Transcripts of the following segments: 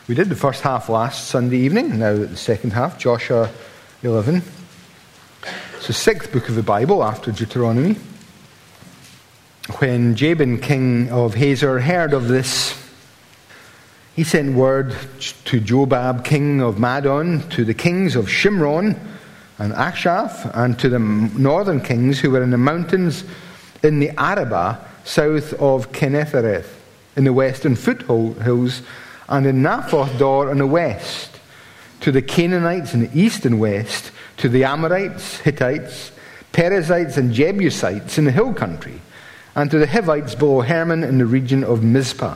We did the first half last Sunday evening, now the second half, Joshua 11. It's the sixth book of the Bible after Deuteronomy. When Jabin, king of Hazor, heard of this, he sent word to Jobab, king of Madon, to the kings of Shimron and Achshaph, and to the northern kings who were in the mountains in the Arabah, south of Kinnethareth, in the western foothills, and in Naphoth Dor in the west, to the Canaanites in the east and west, to the Amorites, Hittites, Perizzites, and Jebusites in the hill country, and to the Hivites below Hermon in the region of Mizpah.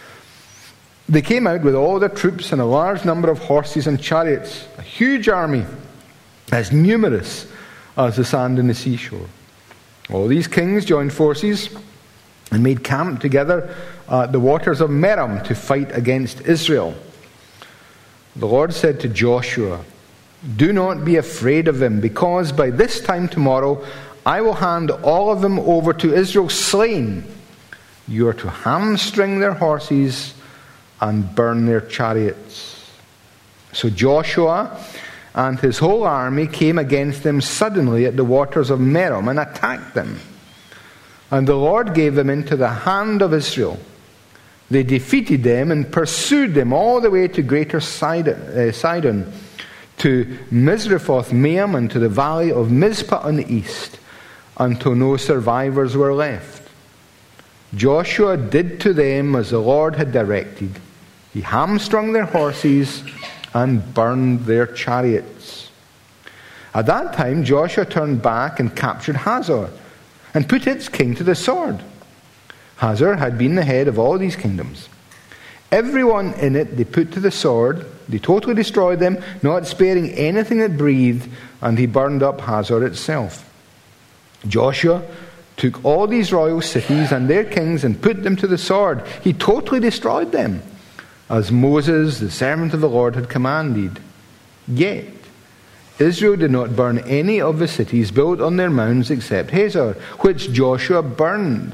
They came out with all their troops and a large number of horses and chariots, a huge army, as numerous as the sand in the seashore. All these kings joined forces and made camp together at the waters of Merom to fight against Israel. The Lord said to Joshua, "Do not be afraid of them, because by this time tomorrow I will hand all of them over to Israel slain. You are to hamstring their horses and burn their chariots." So Joshua and his whole army came against them suddenly at the waters of Merom and attacked them. And the Lord gave them into the hand of Israel. They defeated them and pursued them all the way to Greater Sidon, to Misrephoth-Maim, and to the valley of Mizpah on the east, until no survivors were left. Joshua did to them as the Lord had directed. He hamstrung their horses and burned their chariots. At that time Joshua turned back and captured Hazor, and put its king to the sword. Hazor had been the head of all these kingdoms. Everyone in it they put to the sword. They totally destroyed them, not sparing anything that breathed, and he burned up Hazor itself. Joshua took all these royal cities and their kings and put them to the sword. He totally destroyed them, as Moses, the servant of the Lord, had commanded. Yet Israel did not burn any of the cities built on their mounds except Hazor, which Joshua burned.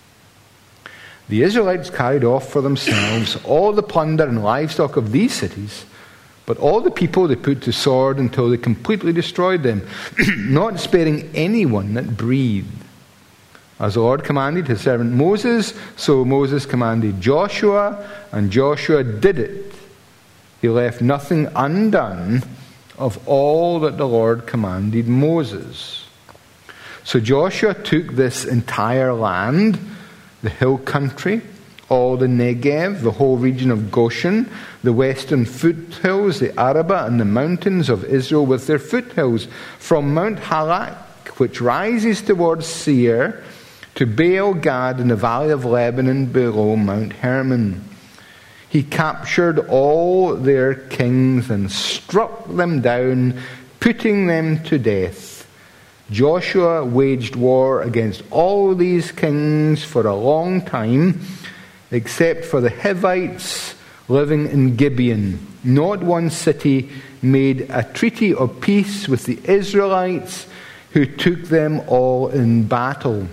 The Israelites carried off for themselves all the plunder and livestock of these cities, but all the people they put to sword until they completely destroyed them, not sparing anyone that breathed. As the Lord commanded his servant Moses, so Moses commanded Joshua, and Joshua did it. He left nothing undone of all that the Lord commanded Moses. So Joshua took this entire land, the hill country, all the Negev, the whole region of Goshen, the western foothills, the Arabah, and the mountains of Israel with their foothills, from Mount Halak, which rises towards Seir, to Baal Gad in the valley of Lebanon below Mount Hermon. He captured all their kings and struck them down, putting them to death. Joshua waged war against all these kings for a long time, except for the Hivites living in Gibeon. Not one city made a treaty of peace with the Israelites, who took them all in battle.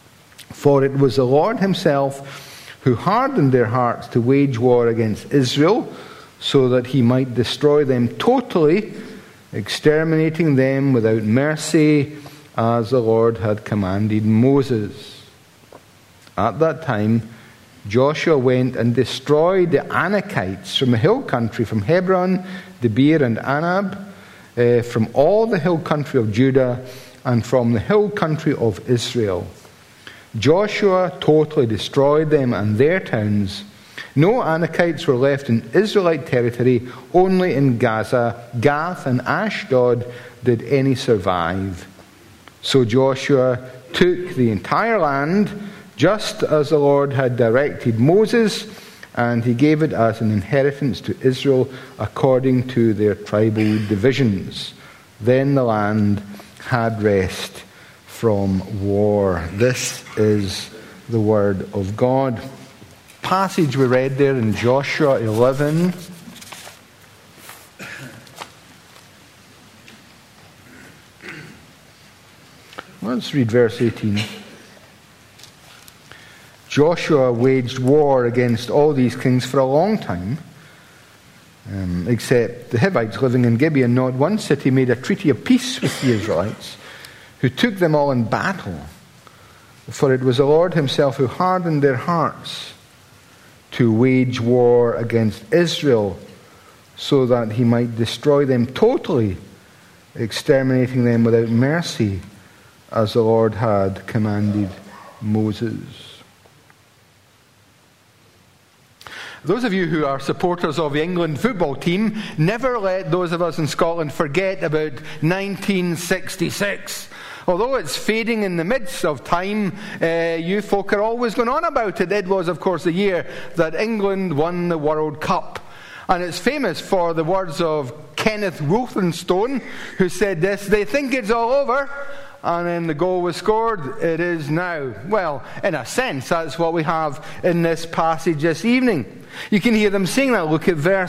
For it was the Lord himself who hardened their hearts to wage war against Israel, so that he might destroy them totally, exterminating them without mercy, as the Lord had commanded Moses. At that time, Joshua went and destroyed the Anakites from the hill country, from Hebron, Debir, and Anab, from all the hill country of Judah, and from the hill country of Israel. Joshua totally destroyed them and their towns. No Anakites were left in Israelite territory, only in Gaza, Gath, and Ashdod did any survive. So Joshua took the entire land, just as the Lord had directed Moses, and he gave it as an inheritance to Israel according to their tribal divisions. Then the land had rest from war. This is the word of God. Passage we read there in Joshua 11. Let's read verse 18. Joshua waged war against all these kings for a long time, Except the Hivites living in Gibeon, not one city made a treaty of peace with the Israelites, who took them all in battle. For it was the Lord himself who hardened their hearts to wage war against Israel, so that he might destroy them totally, exterminating them without mercy, as the Lord had commanded Moses. Those of you who are supporters of the England football team, never let those of us in Scotland forget about 1966. Although it's fading in the midst of time, you folk are always going on about it. It was, of course, the year that England won the World Cup. And it's famous for the words of Kenneth Wolstenstone, who said this: "They think it's all over, and then the goal was scored. It is now." Well, in a sense, that's what we have in this passage this evening. You can hear them saying that. Look at verse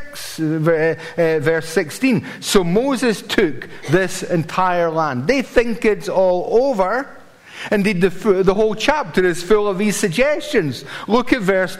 16. So Moses took this entire land. They think it's all over. Indeed, the whole chapter is full of these suggestions. Look at verse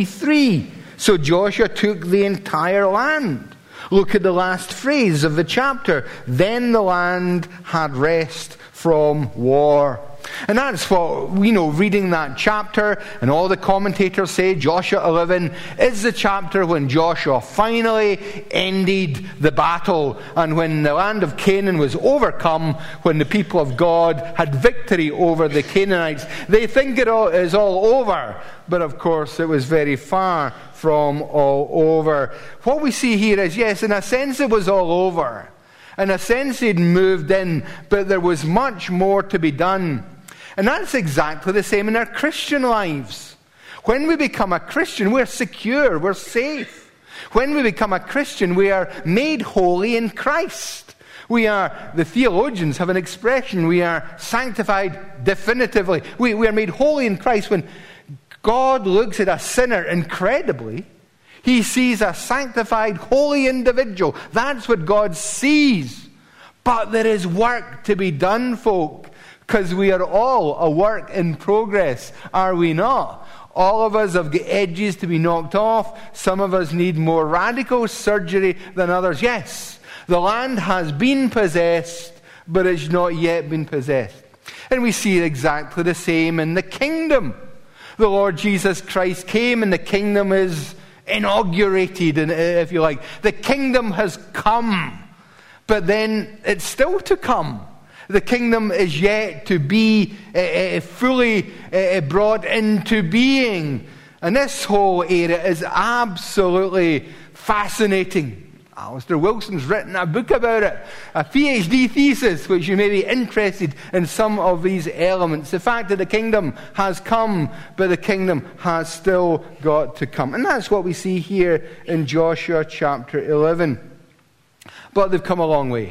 23. So Joshua took the entire land. Look at the last phrase of the chapter. Then the land had rest from war. And that's what, reading that chapter, and all the commentators say Joshua 11 is the chapter when Joshua finally ended the battle, and when the land of Canaan was overcome, when the people of God had victory over the Canaanites. They think it is all over, but of course it was very far from all over. What we see here is, yes, in a sense it was all over. In a sense they'd moved in, but there was much more to be done. And that's exactly the same in our Christian lives. When we become a Christian, we're secure, we're safe. When we become a Christian, we are made holy in Christ. The theologians have an expression, we are sanctified definitively. We are made holy in Christ. When God looks at a sinner incredibly, he sees a sanctified, holy individual. That's what God sees. But there is work to be done, folk. Because we are all a work in progress, are we not? All of us have got edges to be knocked off. Some of us need more radical surgery than others. Yes, the land has been possessed, but it's not yet been possessed. And we see exactly the same in the kingdom. The Lord Jesus Christ came and the kingdom is inaugurated, if you like. The kingdom has come, but then it's still to come. The kingdom is yet to be fully brought into being. And this whole area is absolutely fascinating. Alistair Wilson's written a book about it, a PhD thesis, which you may be interested in some of these elements. The fact that the kingdom has come, but the kingdom has still got to come. And that's what we see here in Joshua chapter 11. But they've come a long way.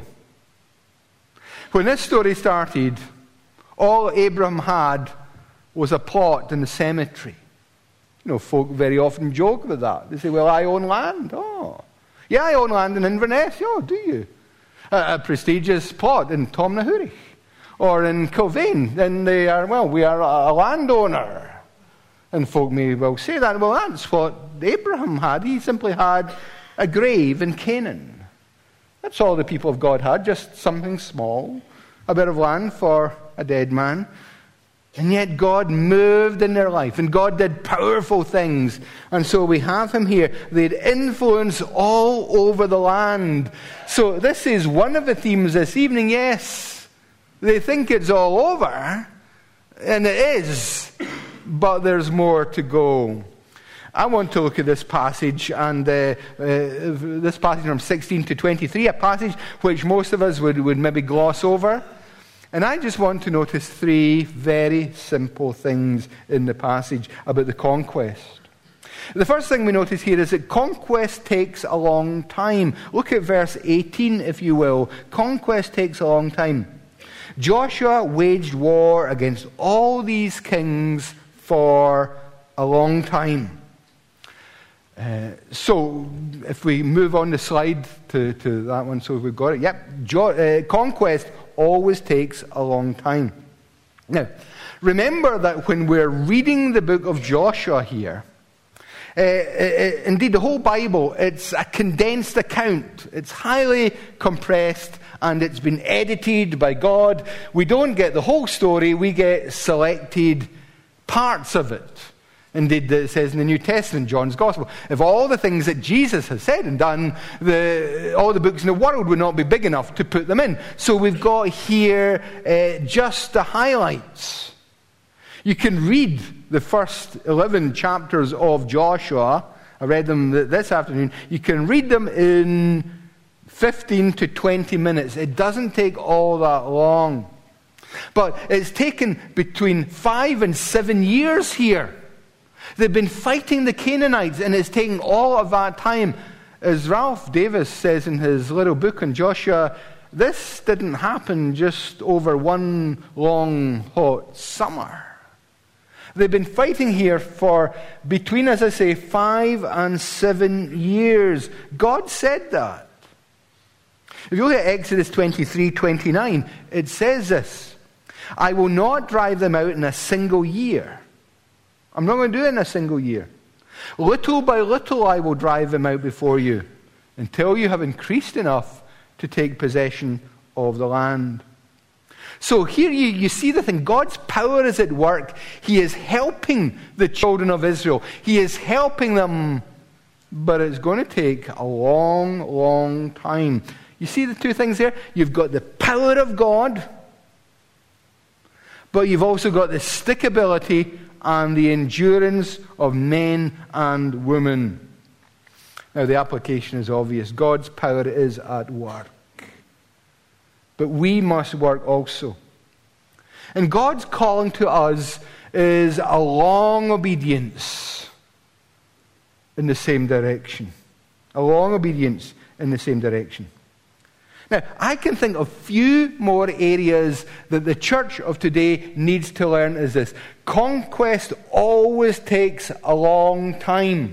When this story started, all Abraham had was a plot in the cemetery. Folk very often joke with that. They say, well, I own land. Oh, yeah, I own land in Inverness. Oh, do you? A prestigious plot in Tomnahurich or in Kilvane. And we are a landowner. And folk may well say that. Well, that's what Abraham had. He simply had a grave in Canaan. That's all the people of God had, just something small, a bit of land for a dead man. And yet God moved in their life, and God did powerful things. And so we have him here. They had influence all over the land. So this is one of the themes this evening. Yes, they think it's all over, and it is, but there's more to go. I want to look at this passage, and this passage from 16 to 23, a passage which most of us would maybe gloss over. And I just want to notice three very simple things in the passage about the conquest. The first thing we notice here is that conquest takes a long time. Look at verse 18, if you will. Conquest takes a long time. Joshua waged war against all these kings for a long time. So, if we move on the slide to that one, so we've got it. Yep, conquest always takes a long time. Now, remember that when we're reading the book of Joshua here, Indeed, the whole Bible, it's a condensed account. It's highly compressed, and it's been edited by God. We don't get the whole story, we get selected parts of it. Indeed, it says in the New Testament, John's Gospel, if all the things that Jesus has said and done, all the books in the world would not be big enough to put them in. So we've got here just the highlights. You can read the first 11 chapters of Joshua. I read them this afternoon. You can read them in 15 to 20 minutes. It doesn't take all that long. But it's taken between 5 and 7 years here. They've been fighting the Canaanites, and it's taken all of that time. As Ralph Davis says in his little book on Joshua, this didn't happen just over one long, hot summer. They've been fighting here for between, as I say, 5 and 7 years. God said that. If you look at Exodus 23:29, it says this, I will not drive them out in a single year. I'm not going to do it in a single year. Little by little I will drive them out before you until you have increased enough to take possession of the land. So here you see the thing. God's power is at work. He is helping the children of Israel. He is helping them, but it's going to take a long, long time. You see the two things there? You've got the power of God, but you've also got the stickability and the endurance of men and women. Now the application is obvious. God's power is at work. But we must work also. And God's calling to us is a long obedience in the same direction. A long obedience in the same direction. Now, I can think of few more areas that the church of today needs to learn is this. Conquest always takes a long time.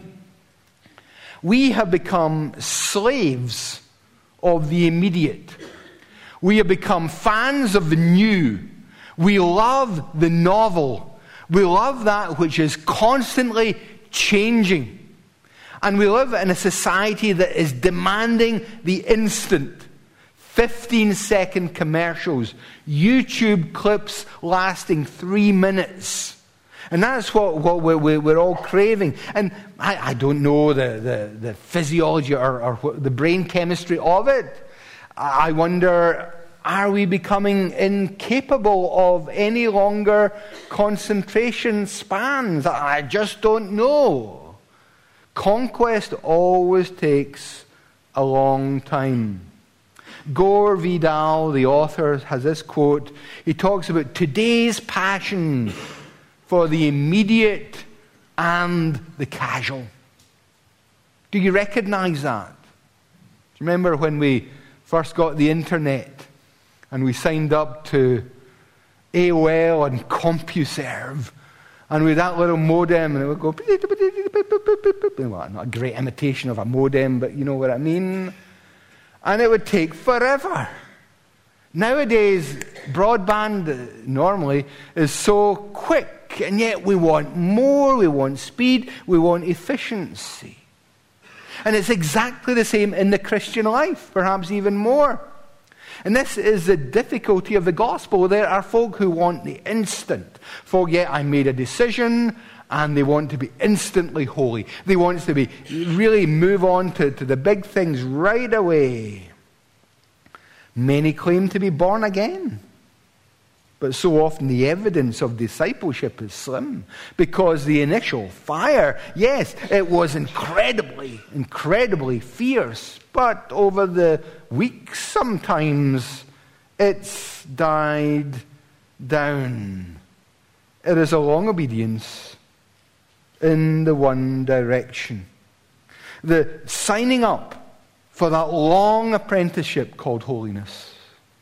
We have become slaves of the immediate. We have become fans of the new. We love the novel. We love that which is constantly changing. And we live in a society that is demanding the instant. 15-second commercials, YouTube clips lasting 3 minutes. And that's what we're all craving. And I don't know the physiology or the brain chemistry of it. I wonder, are we becoming incapable of any longer concentration spans? I just don't know. Conquest always takes a long time. Gore Vidal, the author, has this quote. He talks about today's passion for the immediate and the casual. Do you recognize that? Do you remember when we first got the internet and we signed up to AOL and CompuServe, and with that little modem, and it would go, well, not a great imitation of a modem, but you know what I mean. And it would take forever. Nowadays, broadband normally is so quick, and yet we want more, we want speed, we want efficiency. And it's exactly the same in the Christian life, perhaps even more. And this is the difficulty of the gospel. There are folk who want the instant. Folk, I made a decision, and they want to be instantly holy. They want to be really move on to the big things right away. Many claim to be born again. But so often the evidence of discipleship is slim. Because the initial fire, yes, it was incredibly, incredibly fierce. But over the weeks, sometimes it's died down. It is a long obedience in the one direction. The signing up for that long apprenticeship called holiness.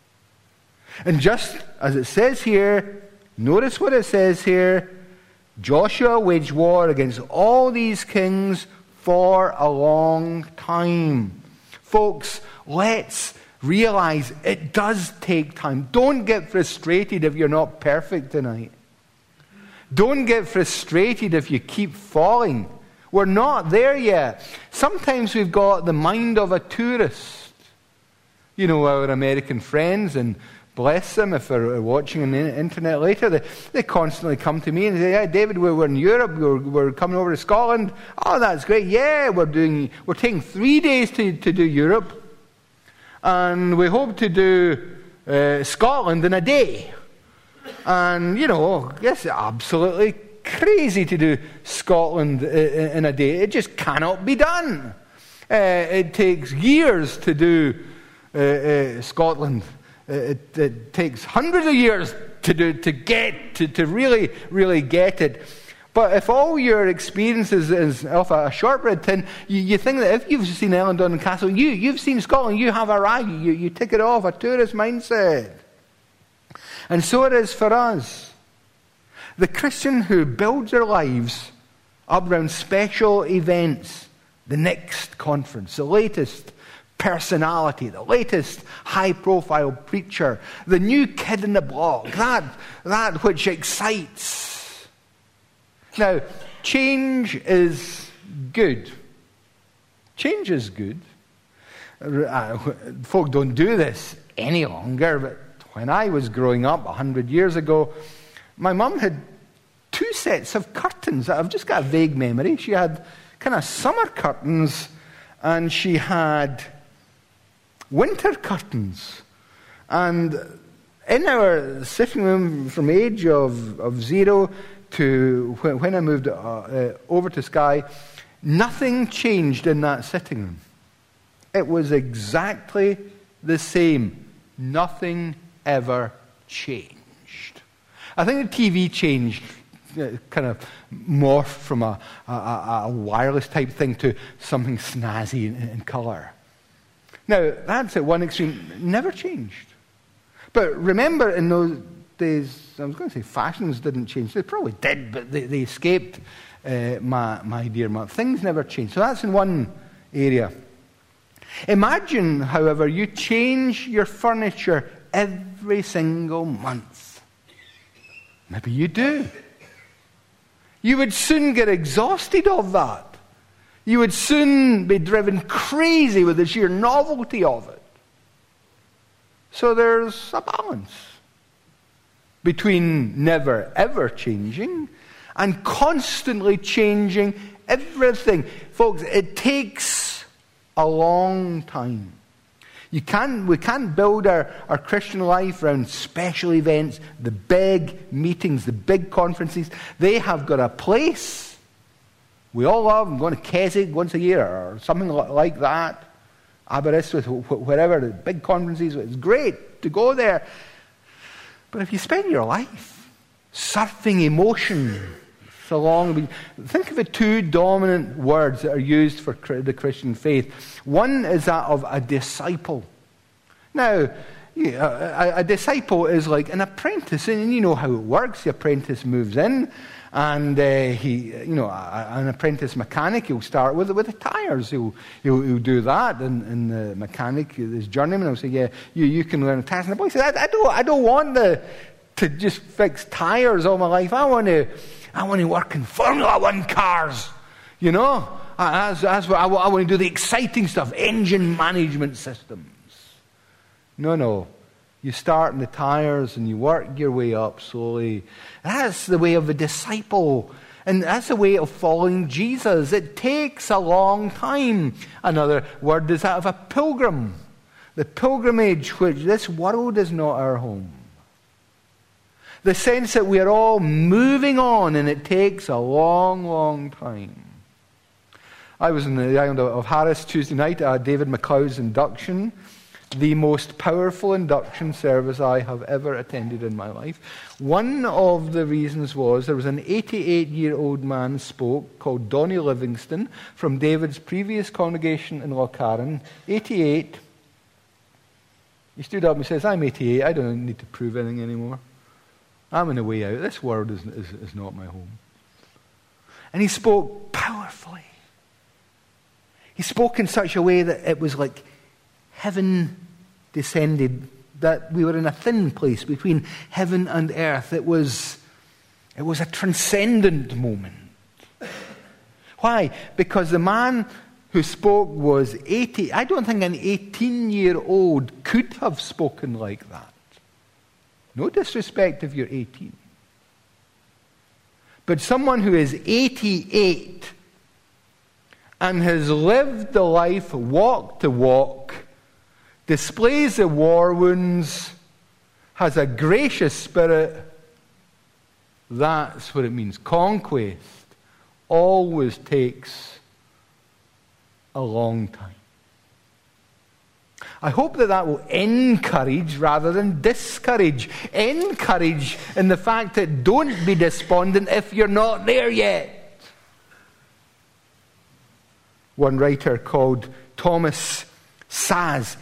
And just as it says here, notice what it says here, Joshua waged war against all these kings for a long time. Folks, let's realize it does take time. Don't get frustrated if you're not perfect tonight. Don't get frustrated if you keep falling. We're not there yet. Sometimes we've got the mind of a tourist. You know, our American friends, and bless them if they're watching on the internet later, they constantly come to me and say, "Yeah, David, we're in Europe, we're coming over to Scotland." "Oh, that's great. Yeah, we're taking 3 days to do Europe. And we hope to do Scotland in a day." And, you know, it's absolutely crazy to do Scotland in a day. It just cannot be done. It takes years to do Scotland. It takes hundreds of years to really, really get it. But if all your experience is off a shortbread tin, you think that if you've seen Ellendon Castle, you've seen Scotland, you have arrived, you tick it off, a tourist mindset. And so it is for us. The Christian who builds their lives up around special events, the next conference, the latest personality, the latest high-profile preacher, the new kid in the block, that which excites. Now, change is good. Change is good. Folk don't do this any longer, but when I was growing up 100 years ago, my mum had 2 sets of curtains. I've just got a vague memory. She had kind of summer curtains, and she had winter curtains. And in our sitting room, from age of 0 to when I moved over to Skye, nothing changed in that sitting room. It was exactly the same. Nothing ever changed. I think the TV changed, kind of morphed from a wireless type thing to something snazzy in colour. Now, that's at one extreme. Never changed. But remember, in those days, I was going to say fashions didn't change. They probably did, but they escaped my dear mother. Things never changed. So that's in one area. Imagine, however, you change your furniture every single month. Maybe you do. You would soon get exhausted of that. You would soon be driven crazy with the sheer novelty of it. So there's a balance between never ever changing and constantly changing everything. Folks, it takes a long time. We can't build our Christian life around special events, the big meetings, the big conferences. They have got a place. We all love them, going to Keswick once a year or something like that. Aberystwyth, wherever, the big conferences. It's great to go there. But if you spend your life surfing emotion so long, think of the 2 dominant words that are used for the Christian faith. One is that of a disciple. Now, a disciple is like an apprentice, and you know how it works. The apprentice moves in, and an apprentice mechanic, he'll start with the tires. He'll do that, and the mechanic, this journeyman, will say, "Yeah, you can learn tires." And the boy says, "I don't want to just fix tires all my life. I want to work in Formula 1 cars, you know. That's what I want to do, the exciting stuff, engine management systems." No. You start in the tires and you work your way up slowly. That's the way of a disciple. And that's the way of following Jesus. It takes a long time. Another word is that of a pilgrim. The pilgrimage, which this world is not our home. The sense that we are all moving on and it takes a long, long time. I was in the island of Harris Tuesday night at David McLeod's induction. The most powerful induction service I have ever attended in my life. One of the reasons was there was an 88-year-old man spoke called Donnie Livingston from David's previous congregation in Lochcarron. 88. He stood up and says, "I'm 88. I don't need to prove anything anymore. I'm on the way out. This world is not my home." And he spoke powerfully. He spoke in such a way that it was like heaven descended, that we were in a thin place between heaven and earth. It was a transcendent moment Why? Because the man who spoke was 80. I don't think an 18-year-old could have spoken like that. No disrespect if you're 18. But someone who is 88 and has lived the life, walked the walk, displays the war wounds, has a gracious spirit, that's what it means. Conquest always takes a long time. I hope that will encourage rather than discourage. Encourage in the fact that don't be despondent if you're not there yet. One writer called Thomas Szasz,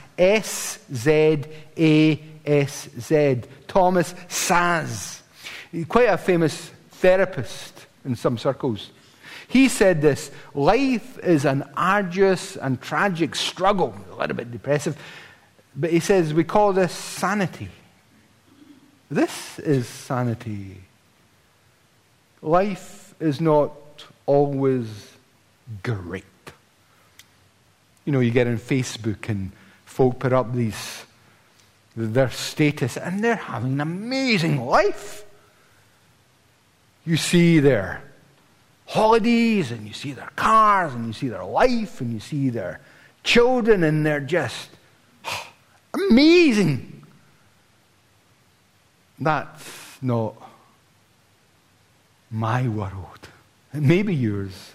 S-Z-A-S-Z, Thomas Szasz, quite a famous therapist in some circles. He said this: life is an arduous and tragic struggle, a little bit depressive, but he says we call this sanity. This is sanity. Life is not always great. You know, you get on Facebook and folk put up their status and they're having an amazing life. You see their holidays, and you see their cars, and you see their life, and you see their children, and they're just amazing. That's not my world. It may be yours.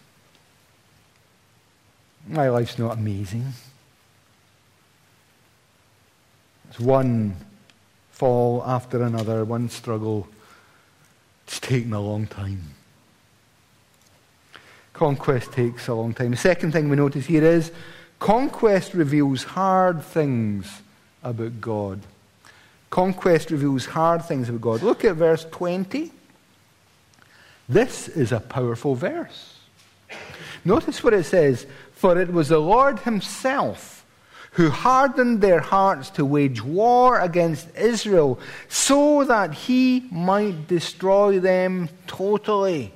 My life's not amazing. It's one fall after another, one struggle. It's taken a long time. Conquest takes a long time. The second thing we notice here is conquest reveals hard things about God. Conquest reveals hard things about God. Look at verse 20. This is a powerful verse. Notice what it says. For it was the Lord himself who hardened their hearts to wage war against Israel so that he might destroy them totally.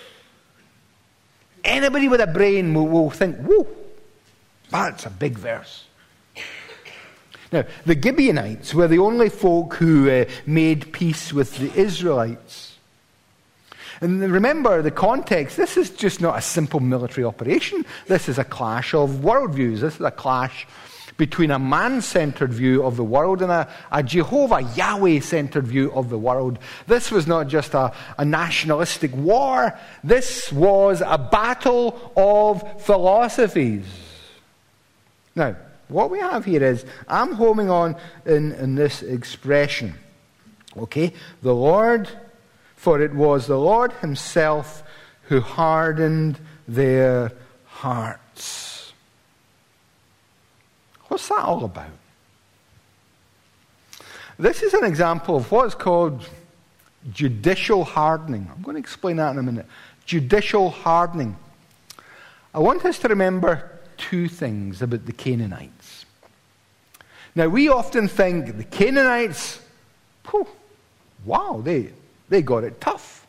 Anybody with a brain will think, whoa, that's a big verse. Now, the Gibeonites were the only folk who made peace with the Israelites. And remember the context, this is just not a simple military operation. This is a clash of worldviews. This is a clash between a man-centered view of the world and a Jehovah, Yahweh-centered view of the world. This was not just a nationalistic war. This was a battle of philosophies. Now, what we have here is, I'm homing on in this expression. Okay? The Lord, for it was the Lord himself who hardened their hearts. What's that all about? This is an example of what's called judicial hardening. I'm going to explain that in a minute. Judicial hardening. I want us to remember two things about the Canaanites. Now, we often think the Canaanites, wow, they got it tough.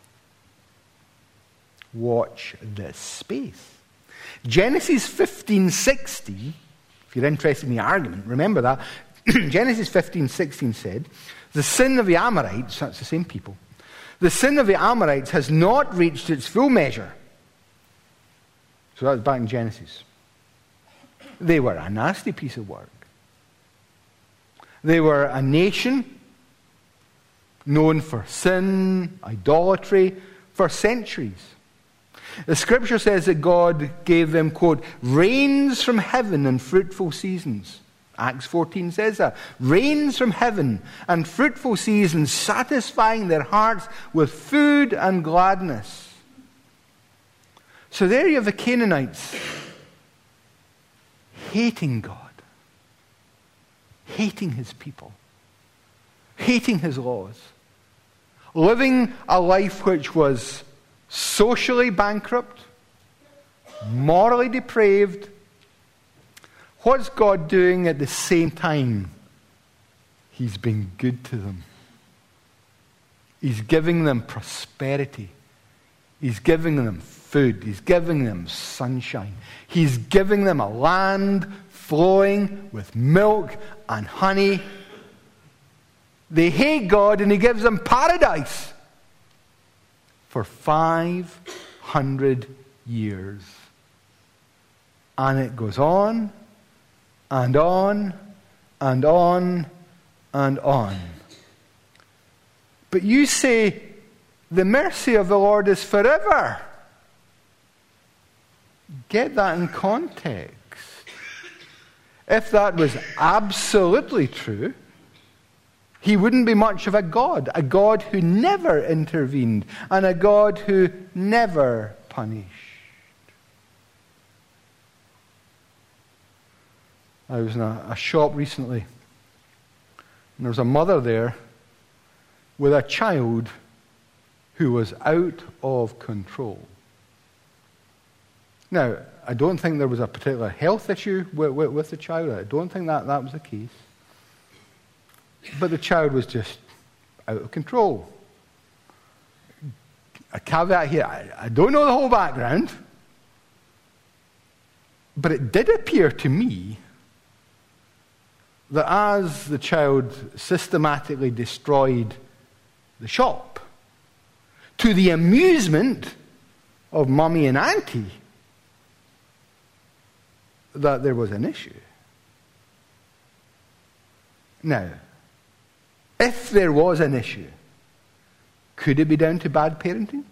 Watch this space. Genesis 15:60, if you're interested in the argument, remember that. Genesis 15:16 said, the sin of the Amorites, that's the same people, the sin of the Amorites has not reached its full measure. So that's back in Genesis. They were a nasty piece of work. They were a nation known for sin, idolatry, for centuries. The scripture says that God gave them, quote, rains from heaven and fruitful seasons. Acts 14 says that. Rains from heaven and fruitful seasons, satisfying their hearts with food and gladness. So there you have the Canaanites hating God, hating his people, hating his laws, living a life which was socially bankrupt, morally depraved. What's God doing at the same time? He's been good to them. He's giving them prosperity. He's giving them food. He's giving them sunshine. He's giving them a land flowing with milk and honey. They hate God, and he gives them paradise for 500 years. And it goes on and on and on and on. But you say, the mercy of the Lord is forever. Get that in context. If that was absolutely true, he wouldn't be much of a God who never intervened, and a God who never punished. I was in a shop recently, and there was a mother there with a child who was out of control. Now, I don't think there was a particular health issue with the child. I don't think that was the case. But the child was just out of control. A caveat here, I don't know the whole background, but it did appear to me that as the child systematically destroyed the shop, to the amusement of Mummy and Auntie, that there was an issue. Now, if there was an issue, could it be down to bad parenting?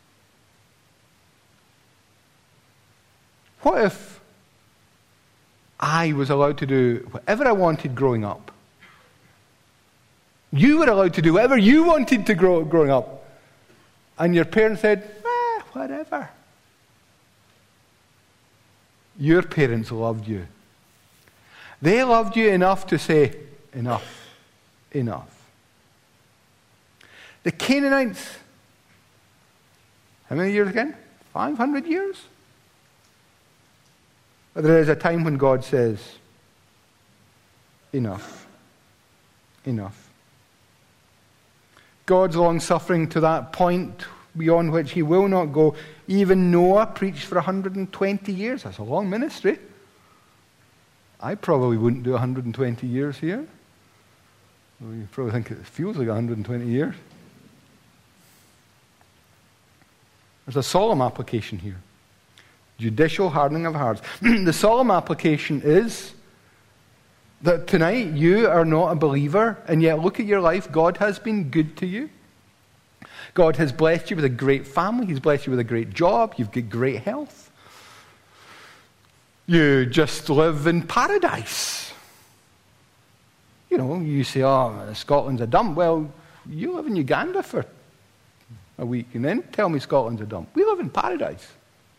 What if I was allowed to do whatever I wanted growing up? You were allowed to do whatever you wanted to growing up. And your parents said, whatever. Your parents loved you. They loved you enough to say, enough, enough. The Canaanites, how many years again? 500 years? But there is a time when God says, enough, enough. God's long-suffering to that point beyond which he will not go. Even Noah preached for 120 years. That's a long ministry. I probably wouldn't do 120 years here. Well, you probably think it feels like 120 years. There's a solemn application here. Judicial hardening of hearts. The solemn application is that tonight you are not a believer, and yet look at your life. God has been good to you. God has blessed you with a great family. He's blessed you with a great job. You've got great health. You just live in paradise. You know, you say, Scotland's a dump. Well, you live in Uganda for a week, and then tell me Scotland's a dump. We live in paradise.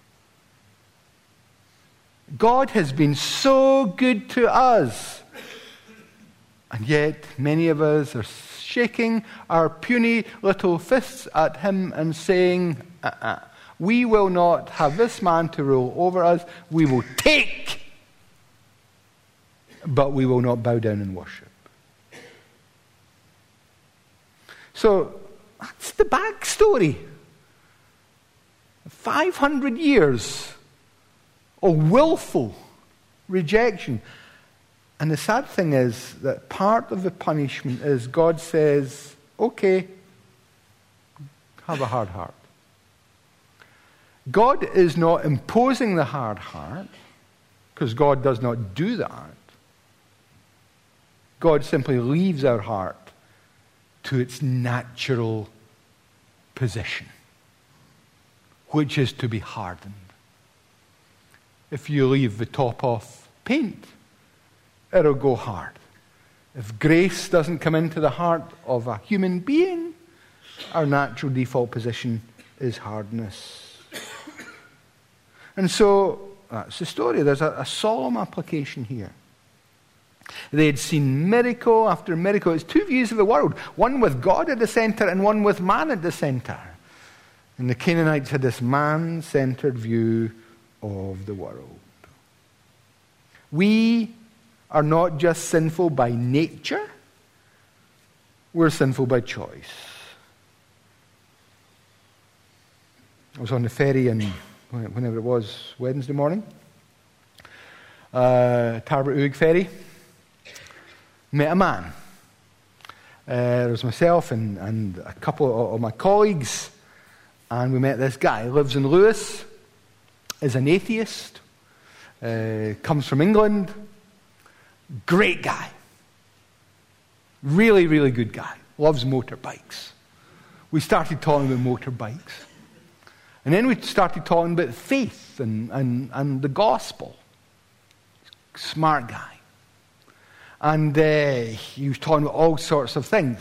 God has been so good to us. And yet, many of us are shaking our puny little fists at him and saying, we will not have this man to rule over us. We will take, but we will not bow down and worship. So, that's the backstory. 500 years of willful rejection. And the sad thing is that part of the punishment is God says, okay, have a hard heart. God is not imposing the hard heart, because God does not do that. God simply leaves our heart to its natural position, which is to be hardened. If you leave the top off paint, it'll go hard. If grace doesn't come into the heart of a human being, our natural default position is hardness. And so, that's the story. There's a solemn application here. They had seen miracle after miracle. It's two views of the world. One with God at the center and one with man at the center. And the Canaanites had this man-centered view of the world. We are not just sinful by nature, we're sinful by choice. I was on the ferry, and whenever it was, Wednesday morning, Tarbert Oog ferry, met a man. There was myself and a couple of my colleagues, and we met this guy. He lives in Lewis, is an atheist, comes from England. Great guy. Really, really good guy. Loves motorbikes. We started talking about motorbikes. And then we started talking about faith and the gospel. Smart guy. And he was talking about all sorts of things.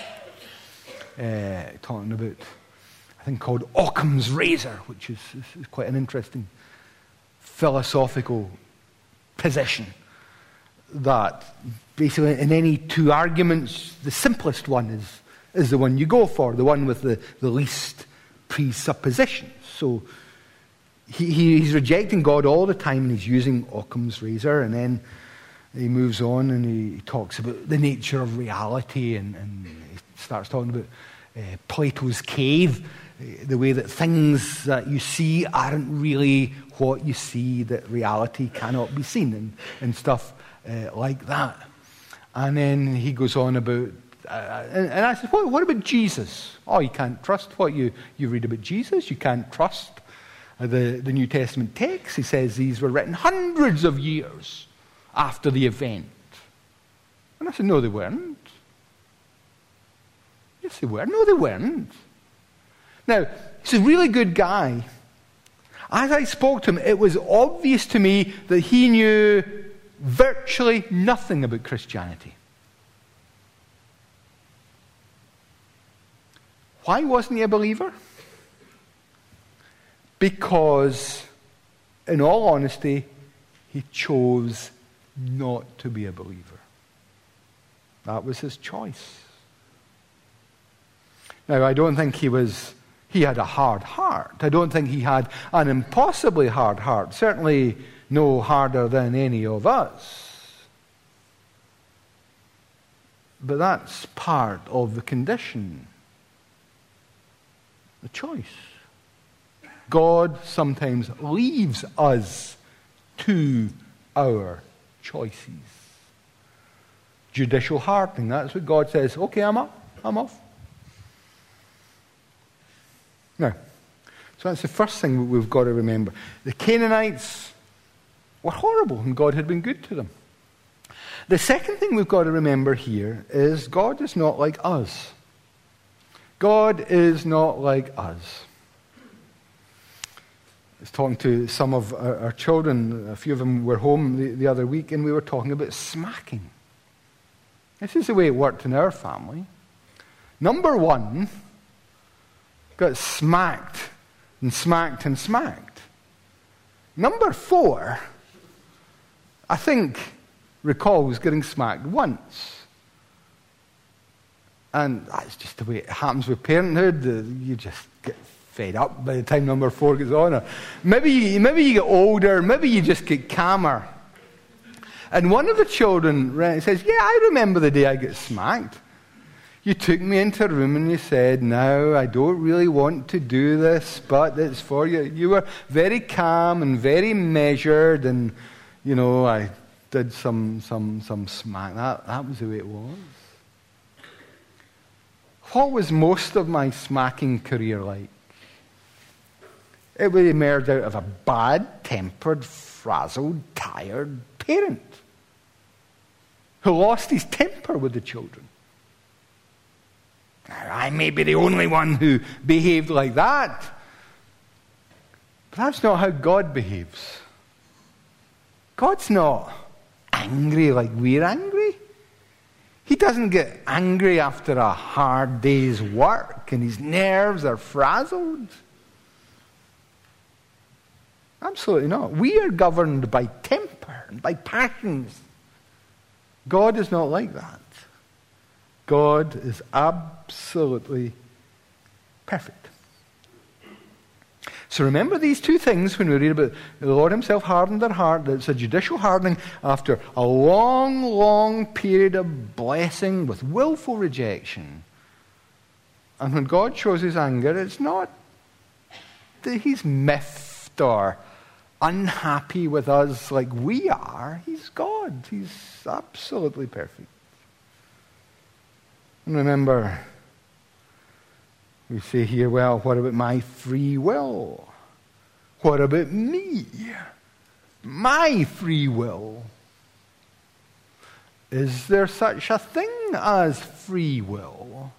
Talking about a thing called Occam's razor, which is quite an interesting philosophical position. That basically in any two arguments, the simplest one is the one you go for, the one with the least presuppositions. So he's rejecting God all the time, and he's using Occam's razor, and then he moves on and he talks about the nature of reality, and he starts talking about Plato's cave, the way that things that you see aren't really what you see, that reality cannot be seen, and stuff like that. And then he goes on about, and I said, what about Jesus? Oh, you can't trust what you read about Jesus. You can't trust the New Testament text. He says these were written hundreds of years after the event. And I said, no, they weren't. Yes, they were. No, they weren't. Now, he's a really good guy. As I spoke to him, it was obvious to me that he knew virtually nothing about Christianity. Why wasn't he a believer? Because, in all honesty, he chose not to be a believer. That was his choice. Now, I don't think he had a hard heart. I don't think he had an impossibly hard heart. Certainly no harder than any of us. But that's part of the condition. The choice. God sometimes leaves us to our choices. Judicial hardening. That's what God says. Okay, I'm off. Now, so that's the first thing we've got to remember. The Canaanites were horrible, and God had been good to them. The second thing we've got to remember here is God is not like us. God is not like us. I was talking to some of our children. A few of them were home the other week, and we were talking about smacking. This is the way it worked in our family. Number one got smacked and smacked and smacked. Number four, I think, recalls getting smacked once. And that's just the way it happens with parenthood. You just get fed up by the time number four gets on. Or maybe you get older, maybe you just get calmer. And one of the children says, yeah, I remember the day I got smacked. You took me into a room and you said, no, I don't really want to do this, but it's for you. You were very calm and very measured, and, I did some smack. That was the way it was. What was most of my smacking career like? It would emerge out of a bad-tempered, frazzled, tired parent who lost his temper with the children. Now, I may be the only one who behaved like that, but that's not how God behaves. God's not angry like we're angry. He doesn't get angry after a hard day's work and his nerves are frazzled. Absolutely not. We are governed by temper and by passions. God is not like that. God is absolutely perfect. So remember these two things when we read about the Lord himself hardened their heart. It's a judicial hardening after a long, long period of blessing with willful rejection. And when God shows his anger, it's not he's miffed or unhappy with us like we are. He's God. He's absolutely perfect. And remember, we say here, well, what about my free will? What about me? My free will? Is there such a thing as free will?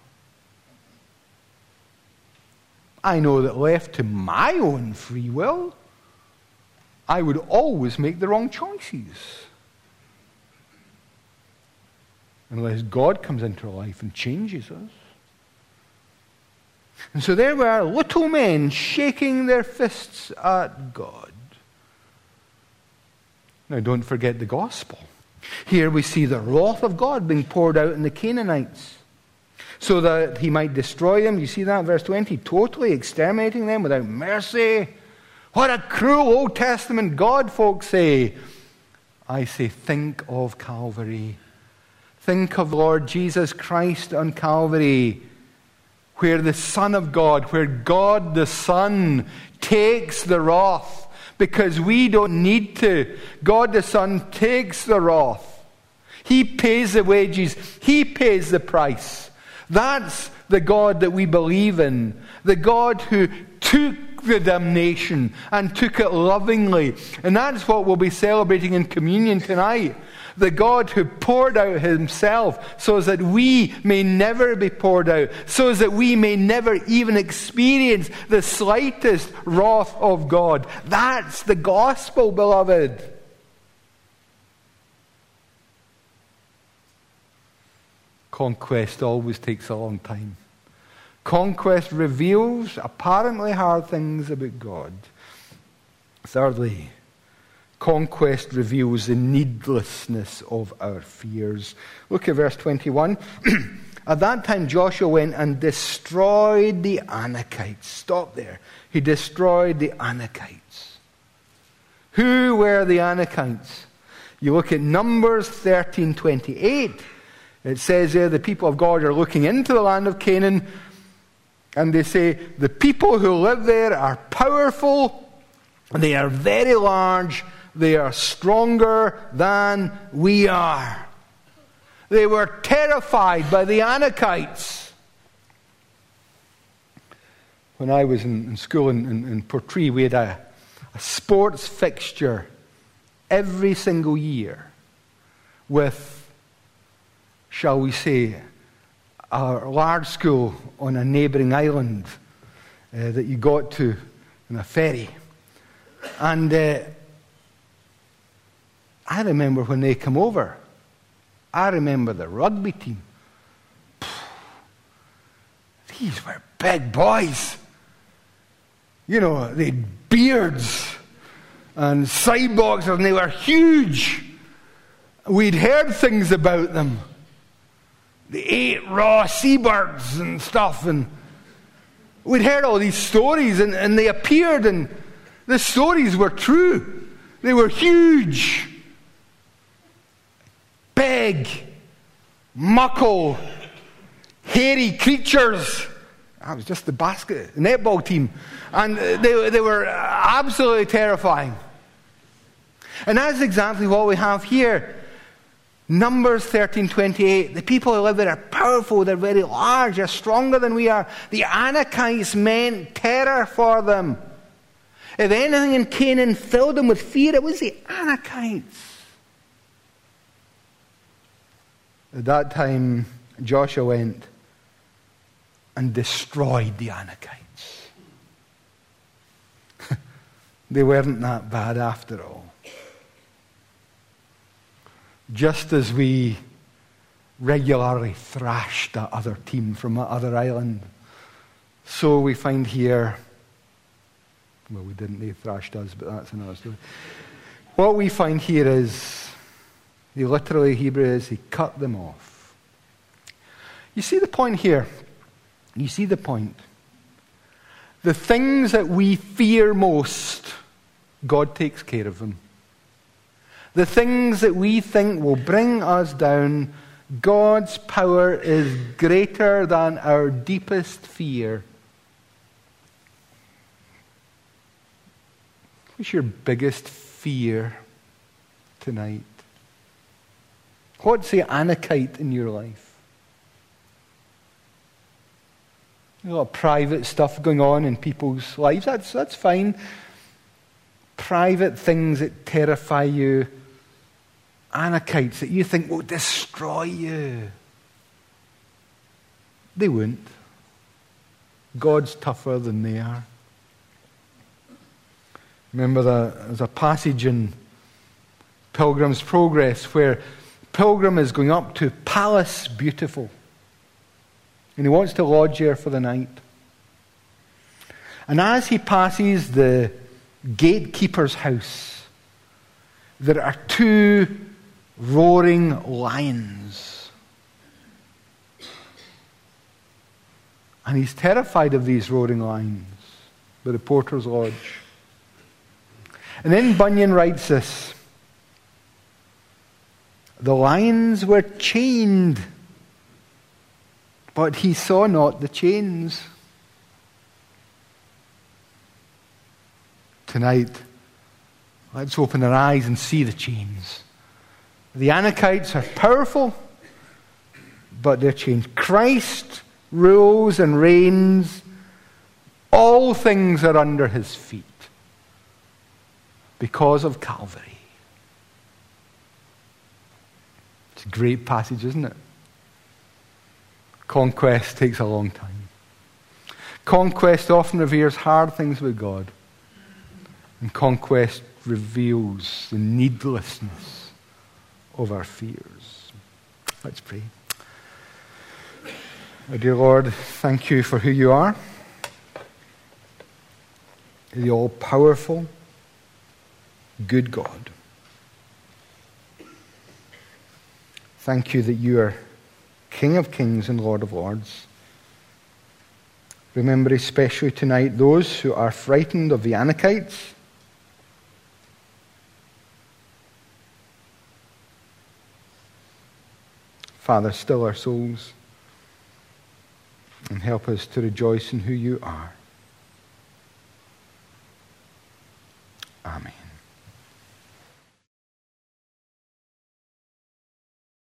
I know that left to my own free will, I would always make the wrong choices. Unless God comes into our life and changes us. And so there were little men shaking their fists at God. Now don't forget the gospel. Here we see the wrath of God being poured out on the Canaanites so that he might destroy them. You see that in verse 20? Totally exterminating them without mercy. What a cruel Old Testament God, folks say. I say, think of Calvary. Think of Lord Jesus Christ on Calvary, where the Son of God, where God the Son takes the wrath because we don't need to. God the Son takes the wrath. He pays the wages. He pays the price. That's the God that we believe in. The God who took the damnation and took it lovingly. And that's what we'll be celebrating in communion tonight. The God who poured out himself so that we may never be poured out, so that we may never even experience the slightest wrath of God. That's the gospel, beloved. Conquest always takes a long time. Conquest reveals apparently hard things about God. Thirdly, conquest reveals the needlessness of our fears. Look at verse 21. At that time Joshua went and destroyed the Anakites. Stop there. He destroyed the Anakites. Who were the Anakites? You look at Numbers 13:28. It says there the people of God are looking into the land of Canaan, and they say, the people who live there are powerful, they are very large, they are stronger than we are. They were terrified by the Anakites. When I was in school in Portree, we had a sports fixture every single year with, shall we say, a large school on a neighbouring island that you got to in a ferry. And I remember when they come over, I remember the rugby team. These were big boys. You know, they had beards and side boxers, and they were huge. We'd heard things about them. They ate raw seabirds and stuff, and we'd heard all these stories, and they appeared, and the stories were true. They were huge, big, muckle, hairy creatures. That was just the netball team. And they were absolutely terrifying. And that's exactly what we have here. Numbers 13:28. The people who live there are powerful, they're very large, they're stronger than we are. The Anakites meant terror for them. If anything in Canaan filled them with fear, it was the Anakites. At that time, Joshua went and destroyed the Anakites. They weren't that bad after all. Just as we regularly thrashed that other team from that other island, so we find here, well, we didn't, they thrashed us, but that's another story. What we find here is, he literally, Hebrew is, he cut them off. You see the point here? You see the point? The things that we fear most, God takes care of them. The things that we think will bring us down, God's power is greater than our deepest fear. What's your biggest fear tonight? What's the Anakite in your life? There's a lot of private stuff going on in people's lives. That's fine. Private things that terrify you. Anakites that you think will destroy you. They won't. God's tougher than they are. Remember, there's a passage in Pilgrim's Progress where Pilgrim is going up to Palace Beautiful. And he wants to lodge there for the night. And as he passes the gatekeeper's house, there are 2 roaring lions. And he's terrified of these roaring lions by the Porter's Lodge. And then Bunyan writes this: the lions were chained, but he saw not the chains. Tonight, let's open our eyes and see the chains. The Anakites are powerful, but they're chained. Christ rules and reigns. All things are under his feet because of Calvary. It's a great passage, isn't it? Conquest takes a long time. Conquest often reveals hard things with God. And conquest reveals the needlessness of our fears. Let's pray. Oh, dear Lord, thank you for who you are. The all-powerful, good God. Thank you that you are King of kings and Lord of lords. Remember especially tonight those who are frightened of the Anakites. Father, still our souls and help us to rejoice in who you are. Amen.